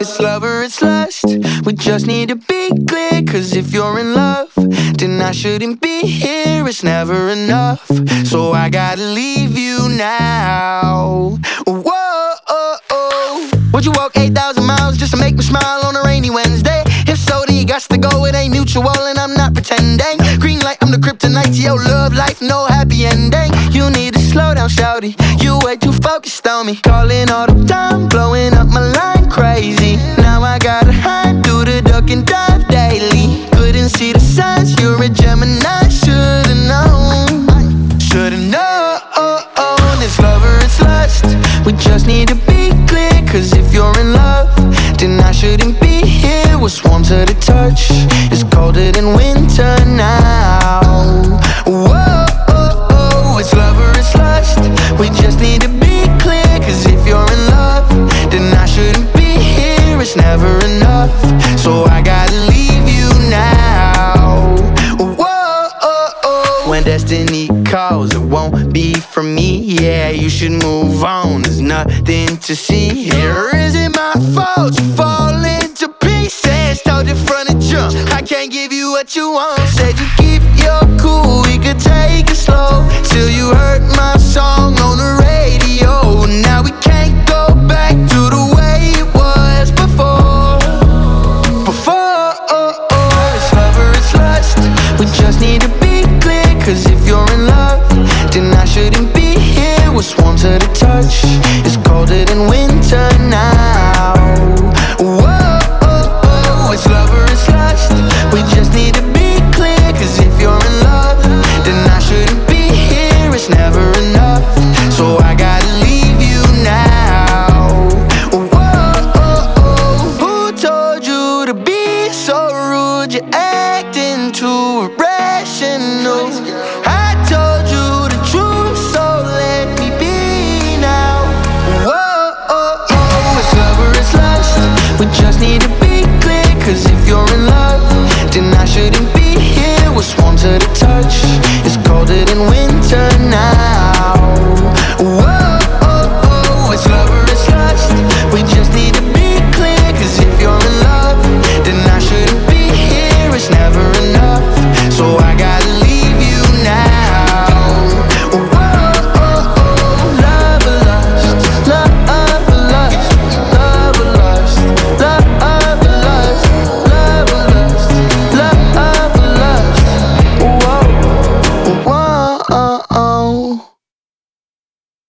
It's love or it's lust. We just need to be clear. Cause if you're in love, then I shouldn't be here. It's never enough. So I gotta leave you now. Whoa, oh, oh. Would you walk 8,000 miles just to make me smile on a rainy Wednesday? If so, then you got to go. It ain't mutual and I'm not pretending. Green light, I'm the kryptonite to your love life. No happy ending. You need to slow down, shawty. You way too focused on me. Calling all the time, blowing up my line crazy. Now I gotta hide, do the duck and dive daily. Couldn't see the signs, you're a Gemini. Should've known, should've known. It's love or it's lust. We just need to be clear. Cause if you're in love, then I shouldn't be here. What's warm to the touch is colder than winter now. Whoa, oh, oh. It's love or it's lust. We just need to be clear. Cause if you're in love, then I shouldn't be here. It's never enough. So I gotta leave you now. Whoa, oh, oh. When destiny calls, it won't be for me. Yeah, you should move on. There's nothing to see here. Is it my fault you fall into pieces? Told you from the jump I can't give you what you want. Said you keep your cool, we could take it slow. Till you hurt my